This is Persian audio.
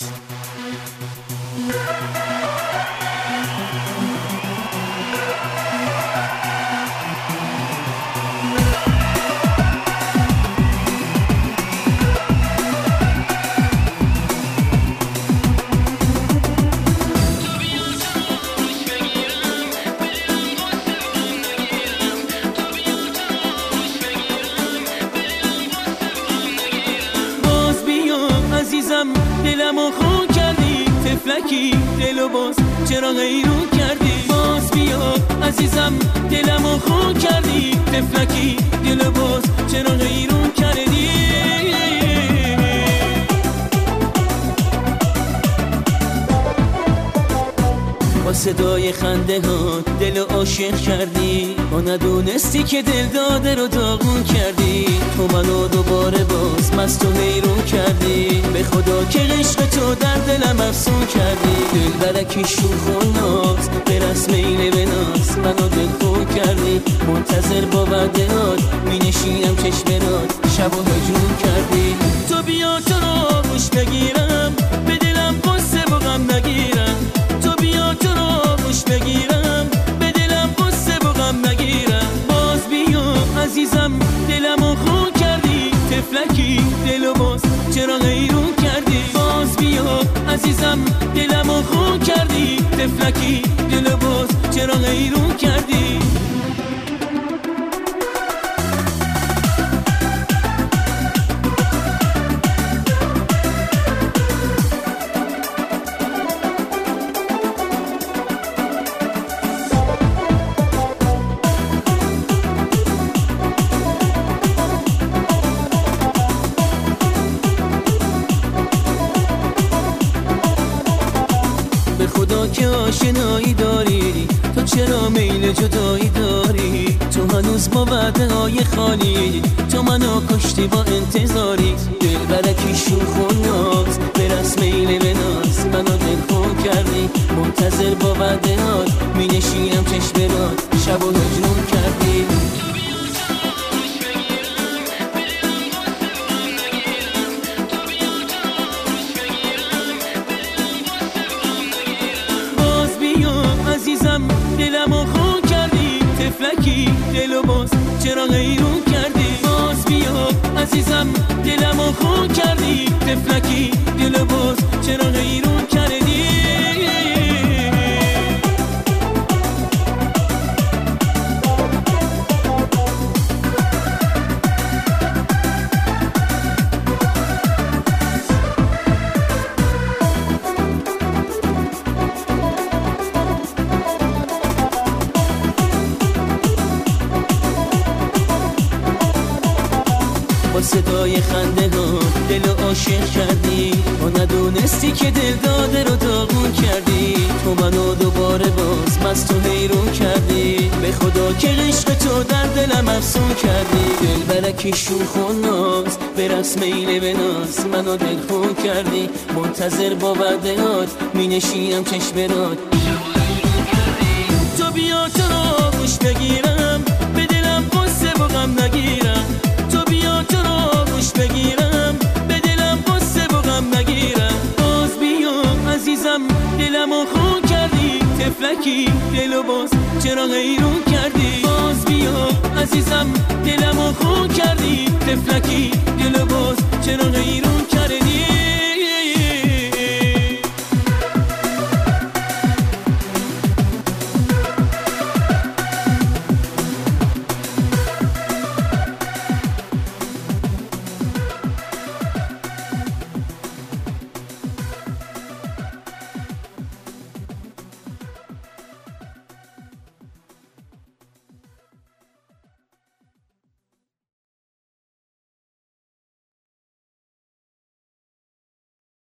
عزیزم دلمو خون کردی، تفلکی دلو باز چرا غیرون کردی؟ باز بیا عزیزم دلمو خون کردی، تفلکی دلو باز چرا غیرون کردی؟ با صدای خنده ها دل عاشق کردی، با ندونستی که دل داده رو داغون کردی. تو منو دوباره باز مست و حیرون کردی، به خدا که عشق تو در دلم افسون کردی. دل برکی شوخ و ناز به رسم اینه به ناز منو دل خون کردی. منتظر با وعدهات می نشینم چشمرات شب و هجوم کردی. تو بیا تو رو گوش بگیرم، به دلم قصه و غم نگیرم. تو بیا تو رو گوش بگیرم، به دلم قصه و غم نگیرم. باز بیا عزیزم دلمو خون کردی، تفلکی دلو باز چرا غیرون کردی؟ باز بیا عزیزم دلمو خون کردی، تفلکی دلو باز چرا غیرون کردی؟ به خدا که آشنایی داری، تو چرا میل جدایی داری؟ تو هنوز با وعده های خالی، تو منو کشتی با انتظاری. دل برکی شوخ و ناز به رسم اینه به ناز منو دل خون کردی. منتظر با وعده ها می نشینم چشمرات شب و هجوم کردی. عزیزم دلمو خون کردی، تفلکی دلو باز چرا غیرون کردی؟ باز بیا عزیزم دلمو خون کردی، تفلکی دلو باز چرا غیرون کردی؟ با صدای خنده ها دل عاشق کردی، با ندونستی که دل داده رو داغون کردی. تو منو دوباره باز مست و حیرون کردی، به خدا که عشق تو در دلم افسون کردی. دل برکی شوخ و ناز به رسم اینه به ناز منو دل خون کردی. منتظر با وعدهات می نشینم چشمرات. تو بیا تو رو گوش بگیرم، به دلم قصه و غم نگیرم. تو بیا تو رو گوش بگیرم، به دلم قصه و غم نگیرم. باز بیا عزیزم دلمو خون کردی، تفلکی دلو باز چرا غیرون کردی؟ باز بیا عزیزم دلمو خون کردی، تفلکی دلو باز چرا غیرون کردی؟